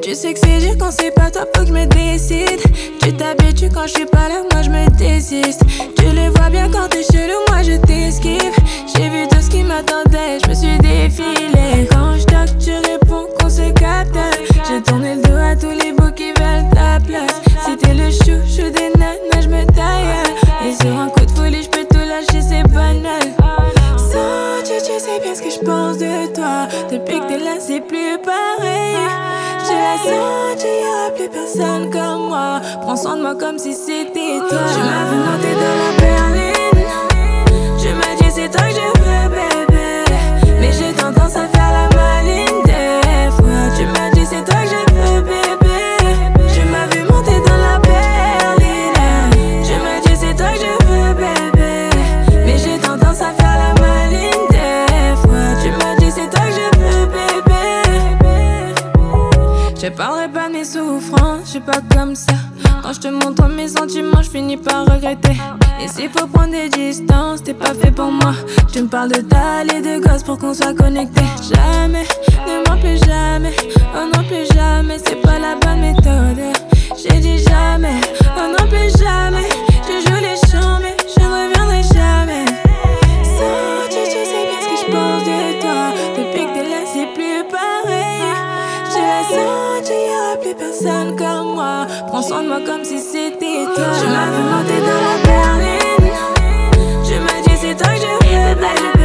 Tu sais que c'est dur quand c'est pas toi, faut que je me décide. Tu t'habitues quand je suis pas là, moi je me désiste. Tu le vois bien quand t'es chelou, moi je t'esquive. J'ai vu tout ce qui m'attendait, je me suis défilé. Quand je toque, tu réponds qu'on se capte. J'ai tourné le dos à tous les beaux qui veulent ta place. Si t'es le chouchou des nanas, je me taille. Et sur un coup de folie, je peux tout lâcher, c'est banal. Sans tu sais bien ce que je pense de toi. Depuis que t'es là, c'est plus pareil. Je la sens, y'aura plus personne comme moi. Prends soin de moi comme si c'était toi. Tu m'as vu monter dans la berline. Tu m'as dit c'est toi que je veux, bébé. Mais j'ai tendance à faire la maline des fois. Tu m'as dit c'est toi que je veux, bébé. Tu m'as vu monter dans la berline. Tu m'as dit c'est toi que je veux, bébé. Mais j'ai tendance à faire la maline des fois. Tu m'as dit c'est toi que je veux, bébé. Je parlerai pas de mes souffrances, je suis pas comme ça. Quand je te montre mes sentiments, je finis par regretter. Et s'il faut prendre des distances, t'es pas fait pour moi. Tu me parles de dalle et de gosses pour qu'on soit connectés. Jamais, ne mens plus jamais. Oh non plus jamais, c'est pas la bonne méthode. J'ai dit jamais, oh non plus jamais. Je joue les champs mais je ne reviendrai jamais. Sans tu sais bien ce que je pense de toi. Depuis que t'es là c'est plus pareil. Je la sens, y'aura plus personne comme moi. Prends soin de moi comme si c'était toi. Tu m'as fait monter dans la berline. Tu m'as dit c'est toi que je veux, bébé.